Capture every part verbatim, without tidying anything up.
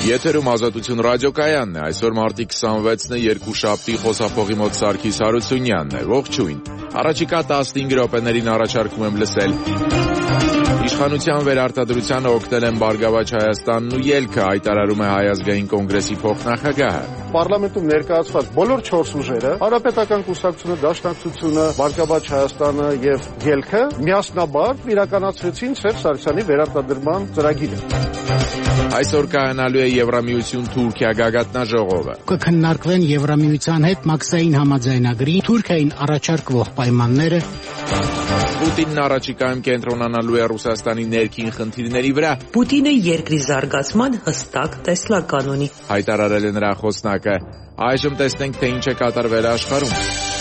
Եթերում Ազատություն ռադիոկայանն է, այսօր մարտի քսանվեցն է, երկուշաբթի, խոսափողի մոտ Սարգիս Հարությունյանն է, ողջույն, առաջիկա տասնհինգ րոպեներին առաջարկում եմ լսել Իշխանության վերարտադրությանը օգնել են Բարգավաճ Հայաստանն ու ելքը, հայտարարում է Հայ ազգային կոնգրեսի փոխնախագահը։ Պարլամենտում ներկայացված բոլոր չորս ուժերը, Հանրապետական կուսակցությունը, Դաշնակցությունը, Բարգավաճ Հայաստանը եւ ելքը միասնաբար իրականացրեցին Սերժ Սարգսյանի վերարտադրման ծրագիրը։ Այսօր կայանալու է Եվրամիություն-Թուրքիա գագաթնաժողովը։ Կքննարկվեն Եվրամիության հետ մաքսային համաձայնագրի Թուրքիային առաջարկվող պայմանները։ Պուտինն առաջիկայում կենտրոնանալու է Ռուսաստանի ներքին խնդիրների վրա։ Պուտինը երկրի զարգացման հստակ տեսլական ունի, հայտարարել է նրա խոսնակը։ Այժմ տեսնենք, թե ինչ է կատարվել աշխարհում։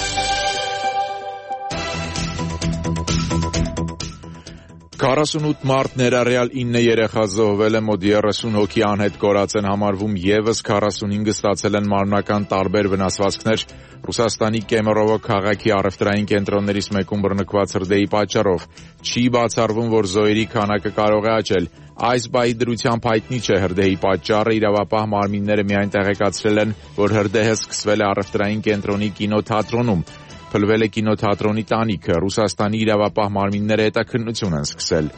քառասունութ մարդ ներառյալ ինը երեխա զոհվել է, մոտ երեսուն հոգի անհետ կորած են համարվում, եւս քառասունհինգը ստացել են մարմնական տարբեր վնասվածքներ Ռուսաստանի Կեմերովո քաղաքի առևտրային կենտրոններից մեկում բռնկված հրդեհի պատճառով։ Չի բացառվում, որ զոհերի քանակը կարող է աճել։ Այս բայի դրությամբ հայտնի չէ հրդեհի պատճառը, իրավապահ մարմինները միայն տեղեկացրել են, որ հրդեհը սկսվել է առևտրային կենտրոնի կինոթատրոնում։ Փլվել է կինոթատրոնի տանիքը, Ռուսաստանի իրավապահ մարմինները հետաքննություն են սկսել։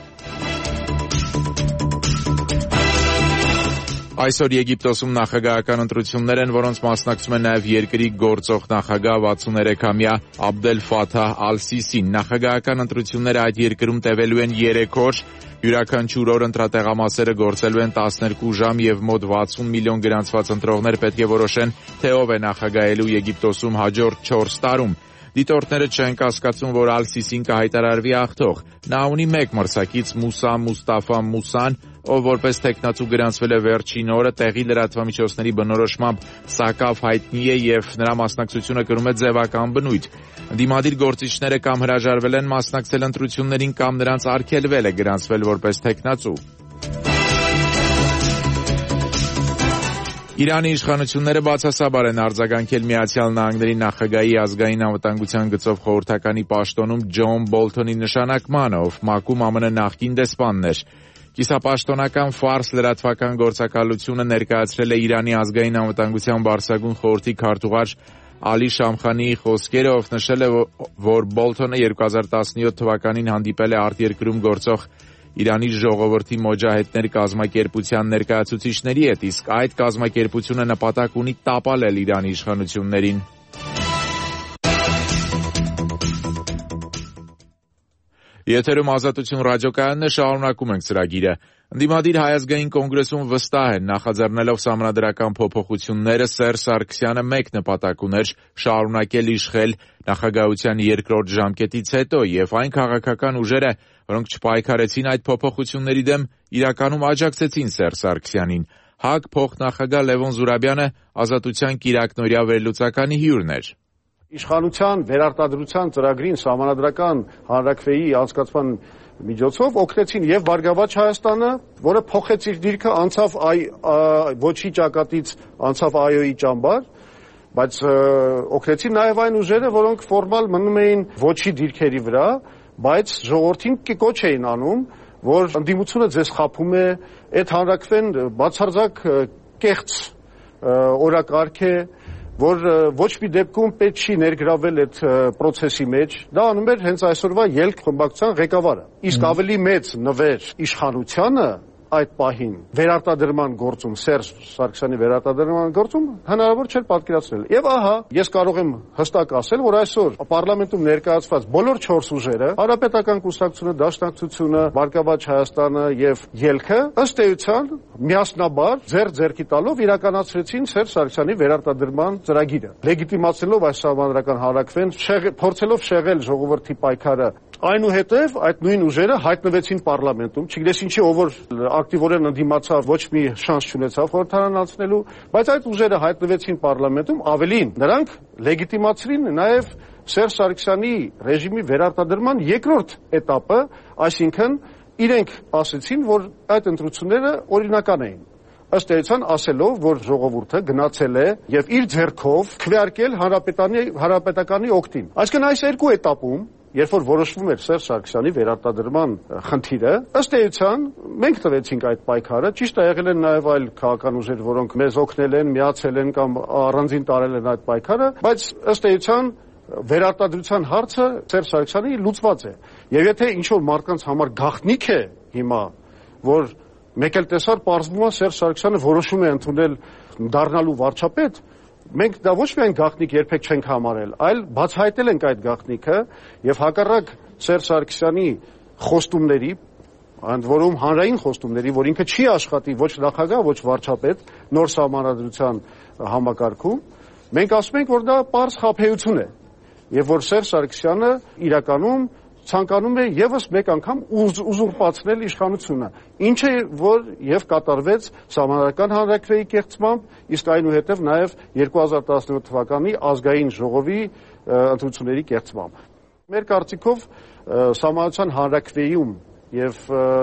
Այսօր Եգիպտոսում նախագահական ընտրություններ են, որոնց մասնակցում է նաև երկրի գործող նախագահ վաթսուներեքամյա Աբդել Ֆաթահ Ալ-Սիսին։ Նախագահական ընտրությունները այդ երկրում տևելու են երեք օր, յուրաքանչյուր օր ընտրատեղամասերը գործելու են տասներկու ժամ եւ մոտ վաթսուն միլիոն գրանցված ընտրողներ պետք է որոշեն, թե ով է նախագահելու Եգիպտոսում հաջորդ չորս տարում։ Դիտորդները չեն կասկածում, որ Ալ-Սիսին կհայտարարվի աղթող։ Նա ունի մեկ մրցակից Մուսա Մուստաֆա Մուսան, ով որպես տեխնացու գրանցվել է վերջին օրը, տեղի լրատվամիջոցների բնորոշմամբ սակավ հայտնի է եւ նրա մասնակցությունը կրում է ձևական բնույթ։ Դիմադիր գործիչները կամ հրաժարվել են մասնակցել ընտրություններին, կամ նրանց արգելվել է գրանցվել որպես տեխնացու։ Իրանի իշխանությունները բացասաբար են արձագանքել Միացյալ Նահանգների նախագահի ազգային անվտանգության գծով խորհրդականի պաշտոնում Ջոն Բոլթոնի նշանակմանը, ով ՄԱԿ-ում ԱՄՆ նախկին դեսպանն էր։ Կիսապաշտոնական ֆարս լրատվական գործակալությունը ներկայացրել է Իրանի ազգային անվտանգության բարձրագույն խորհրդի քարտուղար Ալի Շամխանիի խոսքերը, ով նշել է, որ Բոլթոնը երկու հազար տասնյոթ թվականին հանդիպել է արտերկրում գործող Իրանի ժողովրդի մոջահեդներ կազմակերպության ներկայացուցիչների հետ, իսկ այդ կազմակերպությունը նպատակ ունի տապալել Իրանի իշխանություններին։ Եթերում Ազատություն ռադիոկայանն է, շարունակում ենք ծրագիրը։ Ընդդիմադիր Հայ ազգային կոնգրեսում վստահ են, նախաձեռնելով սահմանադրական փոփոխությունները, Սերժ Սարգսյանը մեկ նպատակ ուներ՝ շարունակել իշխել նախագահության երկրորդ ժամկետից հետո, եւ այն քաղաքական ուժերը, որոնք չպայքարեցին այդ փոփոխությունների դեմ, իրականում աջակցեցին Սերժ Սարգսյանին։ ՀԱԿ փոխնախագահ Լևոն Զուրաբյանը Ազատության կիրակնօրյա վերլուծականի հյուրն էր։ Իշխանության վերարտադրության ծրագրին սահմանադրական հանրաքվեի անցկացման միջոցով օգնեցին եւ Բարգավաճ Հայաստանը, որը փոխեց իր դիրքը, անցավ ոչի ճակատից, անցավ այոյի ճամբար, բայց օգնեցին նաեւ այն ուժերը, որոնք ֆորմալ մնում էին ոչի դիրքերի վրա, բայց ժողովրդին կոչ էին անում, որ ընդդիմությունը ձեզ խաբում է, այդ հանրաքվեն բացարձակ կեղծ օրակարգ է, որ ոչ մի դեպքում պետք չի ներգրավել այդ process-ի մեջ, դա անում էր հենց այսօրվա ելք խմբակցության ղեկավարը։ Իսկ ավելի մեծ նվեր իշխանությանը այդ պահին վերարտադրման գործում, Սերժ Սարգսյանի վերարտադրման գործում հնարավոր չէր պատկերացնել։ Եվ ահա, ես կարող եմ հստակ ասել, որ այսօր պարլամենտում ներկայացված բոլոր չորս ուժերը, Հանրապետական կուսակցությունը, Դաշնակցությունը, Բարգավաճ Հայաստանը եւ ելքը, ըստ էության միասնաբար ձեռ-ձեռքի տալով իրականացրեցին Սերժ Սարգսյանի վերարտադրման ծրագիրը, լեգիտիմացնելով այս սահմանադրական հանրաքվեն, փորձելով շեղել ժողովրդի պայքարը։ Այնուհետև այդ նույն ուժերը հայտնվեցին պարլամենտում, չգիտես ինչի ով որ ակտիվորեն ընդդիմացավ, ոչ մի շանս չունեցավ խորհրդարան անցնելու, բայց այդ ուժերը հայտնվեցին պարլամենտում, ավելին, նրանք լեգիտիմացրին նաև Սերժ Սարգսյանի ռեժիմի վերարտադրման երկրորդ էտապը, այսինքն իրենք ասեցին, որ այդ ընտրությունները օրինական էին։ Ըստ էության ասելով, որ ժողովուրդը գնացել է եւ իր ձեռքով քվեարկել հանրապետականի հանրապետականի օգտին։ Այսինքն այս երկու էտապում երբ որ որոշվում էր Սերժ Սարգսյանի վերարտադրման խնդիրը, ըստ էության մենք տվեցինք այդ պայքարը, ճիշտ է եղել են նաև այլ քաղաքական ուժեր, որոնք մեզ օգնել են, միացել են կամ առանձին տարել են այդ պայքարը, բայց ըստ էության վերարտադրության հարցը Սերժ Սարգսյանի լուծված է։ Եվ եթե ինչ-որ մարդկանց համար գաղտնիք է հիմա, որ մեկ էլ տեսար պարզվում է Սերժ Սարգսյանը որոշում է ընդունել դառնալու վարչապետ, մենք դա ոչ միայն գաղտնիք երբեք չենք համարել, այլ բացահայտել ենք այդ գաղտնիքը եւ հակառակ Սերժ Սարգսյանի խոստումների, ընդ որում հանրային խոստումների, որ ինքը չի աշխատի ոչ նախագահ, ոչ վարչապետ նոր սահմանադրության համակարգում, մենք ասում ենք, որ դա պարզ խաբեություն է եւ որ Սերժ Սարգսյանը իրականում ցանկանում է եւս մեկ անգամ ուզուրպացնել իշխանությունը, ինչը որ եւ կատարվեց Սահմանադրական հանրաքվեի կեղծմամբ, իսկ այնուհետեւ նաեւ երկու հազար տասնյոթ թվականի ազգային ժողովի ընտրությունների կեղծմամբ։ Մեր կարծիքով Սահմանադրական հանրաքվեում եւ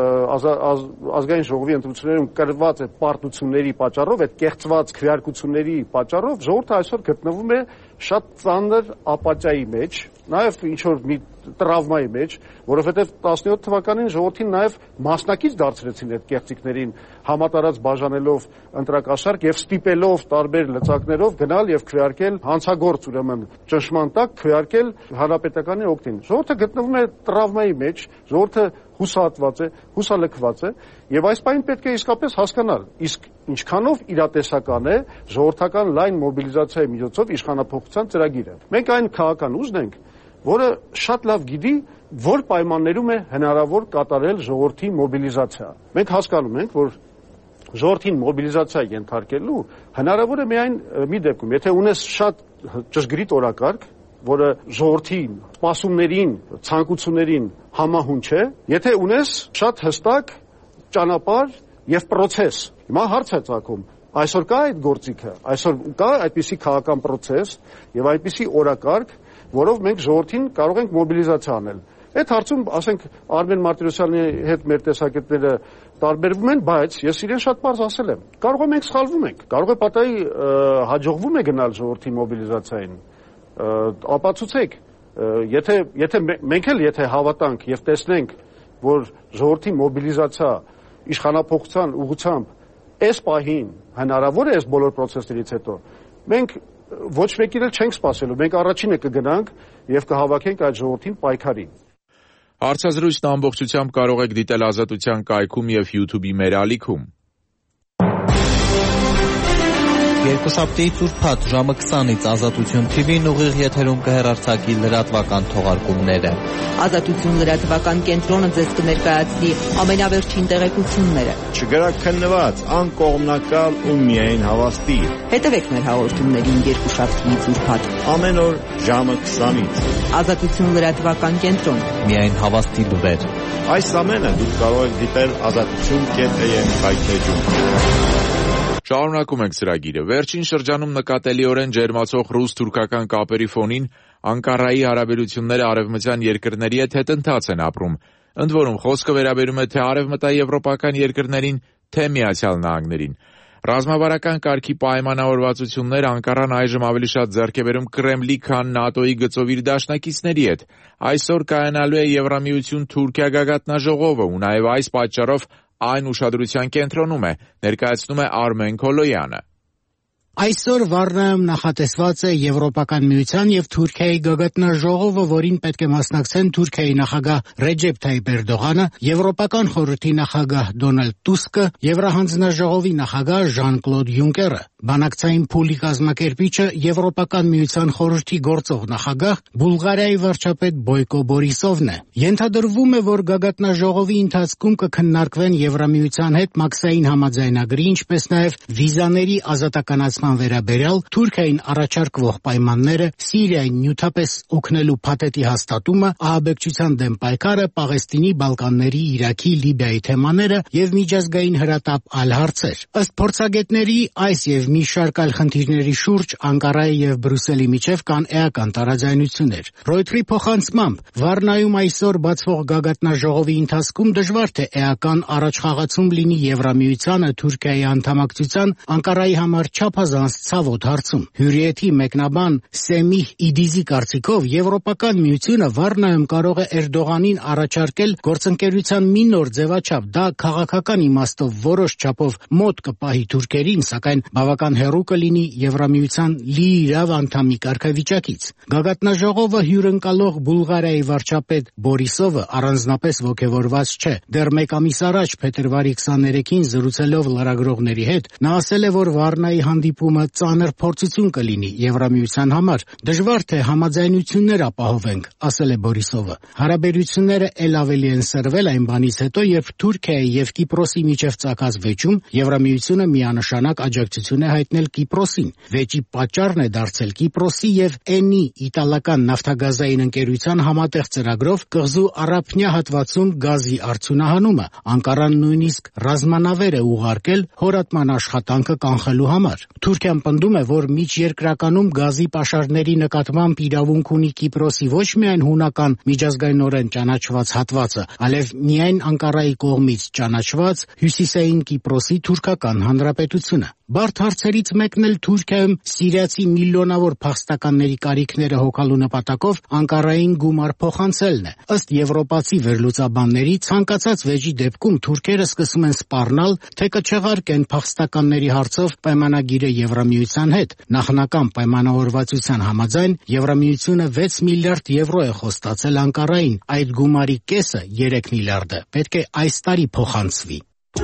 ազգային ժողովի ընտրություններում կրված այդ պարտությունների պատճառով, այդ կեղծված քվեարկությունների պատճառով ժողովուրդը այսօր գտնվում է շատ ծանր ապատիայի մեջ, նաեւ ինչ որ մի տրավմայի մեջ, որովհետեւ տասնյոթ թվականին ժողովրդին նաեւ մասնակից դարձրեցին այդ կեղծիքներին, համատարած բաժանելով ընտրակաշառք եւ ստիպելով տարբեր լծակներով գնալ եւ քվեարկել հանցագործ, ուրեմն ճնշման տակ քվեարկել հանրապետականի օգտին։ Ժողովուրդը գտնվում է տրավմայի մեջ, ժողովուրդը հուսահատված է, հուսալքված է եւ այս բանը պետք է իսկապես հասկանալ, իսկ ինչքանով իրատեսական է ժողովրդական լայն մոբիլիզացիայի միջոցով իշխանափոխության ծրագիրը։ Մենք այն քաղաքական ուժն ենք, որը շատ լավ գիտի, որ պայմաններում է հնարավոր կատարել ժողովրդի մոբիլիզացիա։ Մենք հասկանում ենք, որ ժողովրդին մոբիլիզացիա ենթարկելու հնարավոր է միայն մի դեպքում, եթե ունես շատ ճշգրիտ օրակարգ, որը ժողովրդին, սպասումներին, ցանկություններին համահունչ է, եթե ունես շատ հստակ ճանապարհ եւ process։ Հիմա հարց է ծագում, այսօր կա այդ գործիքը, այսօր կա այդպիսի քաղաքական process եւ այդպիսի օրակարգ, որով մենք ժողովրդին կարող ենք մոբիլիզացիա անել։ Այդ հարցում, ասենք, Արմեն Մարտիրոսյանի հետ մեր տեսակետները տարբերվում են, բայց ես իրեն շատ պարզ ասել եմ։ Կարող է մենք սխալվում ենք, կարող է պատահի հաջողվում է գնալ ժողովրդի մոբիլիզացիային։ Ապացուցեք, եթե եթե մենք էլ եթե հավատանք եւ տեսնենք, որ ժողովրդի մոբիլիզացիա իշխանափոխության ուղղությամբ այս պահին հնարավոր է այս բոլոր process-ներից հետո, մենք ոչ մեկին էլ չենք սպասելու, մենք առաջինը կգնանք եւ կհավաքենք այդ ժողովրդին պայքարի։ Հարցազրույցն ամբողջությամբ կարող եք դիտել Ազատության կայքում եւ YouTube-ի մեր ալիքում։ Երկուշաբթի ծուրփաթ ժամը քսանից Ազատություն թի վին ուղիղ եթերում կհեռարձակի լրատվական թողարկումները։ Ազատություն լրատվական կենտրոնը ձեզ կներկայացնի ամենավերջին տեղեկությունները։ Չգրաքննված, անկողմնակալ ու միայն հավաստի։ Հետևեք մեր հաղորդումներին երկուշաբթի ծուրփաթ ամեն օր ժամը քսանից։ Ազատություն լրատվական կենտրոն։ Միայն հավաստի լուրեր։ Այս ամենը դուք կարող եք դիտել ազատություն կետ էյ էմ հայթեջում։ Շարունակում ենք ծրագիրը։ Վերջին շրջանում նկատելիորեն ջերմացող ռուս-թուրքական կապերի ֆոնին Անկարայի հարաբերությունները արևմտյան երկրների հետ հետընթաց են ապրում։ Ընդ որում խոսքը վերաբերում է թե արևմտաեվրոպական երկրներին, թե Միացյալ Նահանգներին։ Ռազմավարական կարգի պայմանավորվածություններ Անկարան այժմ ավելի շատ ձեռք է բերում Կրեմլի, քան ՆԱՏՕ-ի գծով իր դաշնակիցների հետ։ Այսօր կայանալու է Եվրամիություն-Թուրքիա գագաթնաժողովը ու նաև այս պատճառով այն ուշադրության կենտրոնում է, ներկայացնում է Արմեն Քոլոյանը։ Այսօր Վառնայում նախատեսված է Եվրոպական միության եւ Թուրքիայի գագաթնաժողովը, որին պետք է մասնակցեն Թուրքիայի նախագահ Ռեջեփ Թայիփ Էրդողանը, Եվրոպական խորհրդի նախագահ Դոնալդ Տուսկը, Եվրահանձնաժողովի նախագահ Ժան-Կլոդ Յունկերը։ Բանակցային փուլի կազմակերպիչը Եվրոպական միության խորհրդի գործող նախագահ Բուլղարիայի վարչապետ Բոյկո Բորիսովն է։ Ենթադրվում է, որ գագաթնաժողովի ընթացքում կքննարկվեն Եվրամիության հետ մաքսային համաձայնագրի, ինչպես նաև վիզաների ազատականացման վերաբերյալ Թուրքիային առաջարկվող պայմանները, Սիրիային նյութապես օգնելու փաթեթի հաստատումը, ահաբեկչության դեմ պայքարը, Պաղեստինի, Բալկանների, Իրաքի, Լիբիայի թեմաները եւ միջազգային հրատապ այլ հարցեր։ Ըստ փորձագետների, այս եւ մի շարք այլ խնդիրների շուրջ Անկարայի եւ Բրյուսելի միջև կան էական տարաձայնություններ։ Ռոյթերի փոխանցմամբ Վառնայում այսօր բացվող գագաթնաժողովի ընթացքում դժվար թե էական առաջխաղացում լինի Եվրամիությանը Թուրքիայի անդամակցության Անկարայի համար չափազանց անձանց ցավոտ հարցում։ Հյուրիեթի մեկնաբան Սեմիհ Իդիզի կարծիքով Եվրոպական միությունը Վառնայում կարող է Էրդողանին առաջարկել գործընկերության մի նոր ձևաչափ, դա քաղաքական իմաստով որոշ չափով մոտ կպահի թուրքերին, սակայն բավական հեռու կլինի Եվրամիության լիիրավ անդամի կարգավիճակից։ Գագաթնաժողովը հյուրընկալող Բուլղարիայի վարչապետ Բորիսովը առանձնապես ոգևորված չէ։ Դեռ մեկ ամիս առաջ փետրվարի քսաներեքին զրուցելով լրագրողների հետ նա ասել է, որ Վառնայի հանդիպումը ծանր փորձություն կլինի Եվրամիության համար։ Դժվար թե համաձայնություններ ապահովենք, ասել է Բորիսովը։ Հարաբերությունները ել ավելի են սրվել այն բանից հետո, երբ Թուրքիայի եւ Կիպրոսի միջև ծագած վեճում Եվրամիությունը միանշանակ աջակցություն է հայտնել Կիպրոսին։ Վեճի պատճառն է դարձել Կիպրոսի եւ Էնի իտալական նավթագազային ընկերության համատեղ ծրագրով կղզու առափնյա հատվածում գազի արդյունահանումը։ Անկարան նույնիսկ ռազմանավեր է ուղարկել հորատման աշխատանքը կանխելու համար։ Թուրքիան պնդում է, որ միջերկրականում գազի պաշարների նկատմամբ իրավունք ունի Կիպրոսի ոչ միայն հունական միջազգայինորեն ճանաչված հատվածը, այլև միայն Անկարայի կողմից ճանաչված հյուսիսային Կիպրոսի թուրքական հանրապետությունը։ Բարդ հարցերից մեկն էլ Թուրքիայում սիրիացի միլիոնավոր փախստականների կարիքները հոգալու նպատակով Անկարային գումար փոխանցելն է։ Ըստ եվրոպացի վերլուծաբանների, ցանկացած վեճի դեպքում թուրքերը սկսում են սպառնալ, թե կչեղարկեն փախստականների հարցով պայմանագիրը Եվրամիության հետ։ Նախնական պայմանավորվածության համաձայն Եվրամիությունը վեց միլիարդ եվրո է խոստացել Անկարային։ Այդ գումարի կեսը երեք միլիարդը պետք է այս տարի փոխանցվի։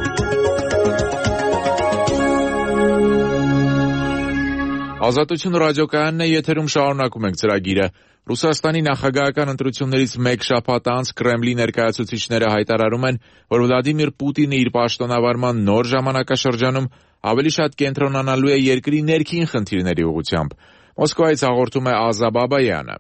Ազատություն ռադիոկայանն է, եթերում շարունակում ենք ծրագիրը։ Ռուսաստանի նախագահական ընտրություններից մեկ շաբաթ անց Կրեմլի ներկայացուցիչները հայտարարում են, որ Վլադիմիր Պուտինը իր պաշտոնավարման նոր ժամանակաշրջանում ավելի շատ կենտրոնանալու է երկրի ներքին խնդիրների ուղղությամբ։ Մոսկվայից հաղորդում է Ազա Բաբայանը։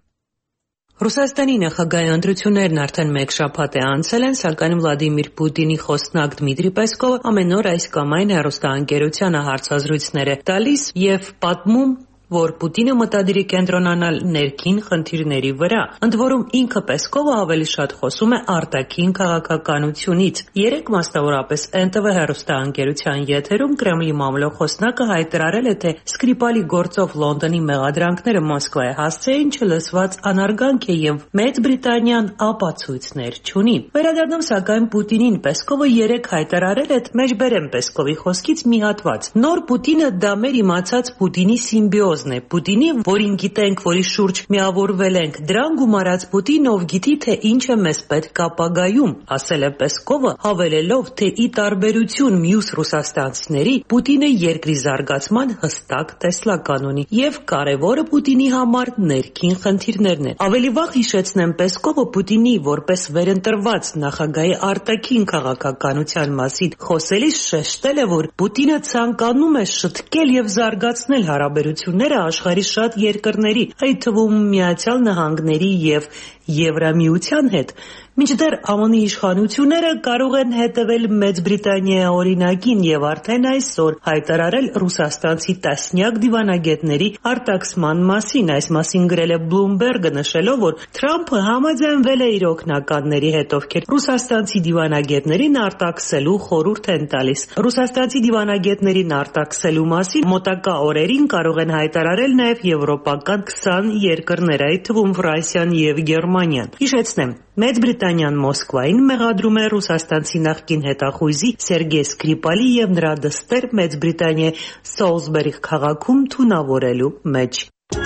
Ռուսաստանի նախագահի ընտրություններն արդեն մեկ շաբաթ է անցել են, սակայն Վլադիմիր Պուտինի խոսնակ Դմիտրի Պեսկովը ամեն օր այս կամ այն հեռուստաընկերությանը հարցազրույցներ է տալիս եւ պատմում, որ Պուտինը մտադիր է կենտրոնանալ ներքին խնդիրների վրա։ Ընդ որում ինքը Պեսկովը ավելի շատ խոսում է արտաքին քաղաքականությունից։ Երեք մասնավորապես Էն Տի վի հեռուստաընկերության եթերում Կրեմլի մամլոխոսնակը հայտարարել է, թե Սկրիպալի գործով Լոնդոնի մեղադրանքները Մոսկվայի հասցեին չլսված անարգանք է եւ Մեծ Բրիտանիան ապացույցներ չունի։ Վերադառնում սակայն Պուտինին Պեսկովը երեք հայտարարել է, մեջբերեմ Պեսկովի խոսքից մի հատված։ Նոր Պուտինը դա մեր իմացած Պուտինի սիմբիոզ է Պուտինի, որին գիտենք, որի շուրջ միավորվել ենք, դրան գումարած Պուտինը, ով գիտի, թե ինչ է մեզ պետք ապագայում, ասել է Պեսկովը, հավելելով, թե ի տարբերություն մյուս ռուսաստանցիների, Պուտինը երկրի զարգացման հստակ տեսլական ունի եւ կարեւորը Պուտինի համար ներքին խնդիրներն են։ Ավելի վաղ հիշեցնեմ Պեսկովը Պուտինի որպես վերընտրված նախագահի արտաքին քաղաքականության մասին խոսելիս շեշտել է, որ Պուտինը ցանկանում է շտկել եւ զարգացնել հարաբերությունները աշխարհի շատ երկրների, այդ թվում Միացյալ Նահանգների եւ Եվրամիության հետ, մինչդեռ Ամի իշխանությունները կարող են հետևել Մեծ Բրիտանիայի օրինակին եւ արդեն այսօր հայտարարել ռուսաստանցի տասնյակ դիվանագետների արտաքսման մասին։ Այս մասին գրել է Bloomberg-ը, նշելով, որ Թրամփը համաձայնվել է իր օգնականների հետ, ովքեր ռուսաստանցի դիվանագետներին արտաքսելու խորհուրդ են տալիս։ Ռուսաստանցի դիվանագետներին արտաքսելու մասին մոտակա օրերին կարող են հայտարարել նաեւ եվրոպական քսան երկրներ, այդ թվում Ֆրանսիան եւ Գերմանիան։ Հիշեցնեմ, Մեծ Բրիտանիան Մոսկվային մեղադրում է ռուսաստանցի նախկին հետախույզի Սերգեյ Սկրիպալի եւ նրա դստեր Մեծ Բրիտանիայի Սոլսբերի քաղաքում թունավորելու մեջ։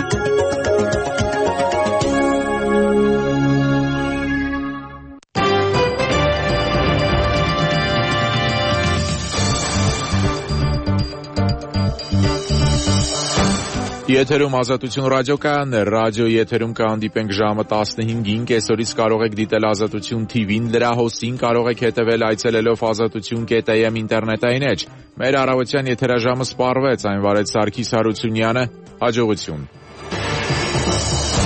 Եթերում Ազատություն ռադիոկայանն է, ռադիո եթերում կհանդիպենք ժամը տասնհինգին, կեսօրից կարող եք դիտել Ազատություն թի վին, լրահոսին կարող եք հետևել այցելելով ազատություն կետ էյ էմ ինտերնետային էջ։ Մեր առավոտյան եթերաժամը սպառվեց, այն վարեց Սարգիս Հարությունյանը, հաջողություն։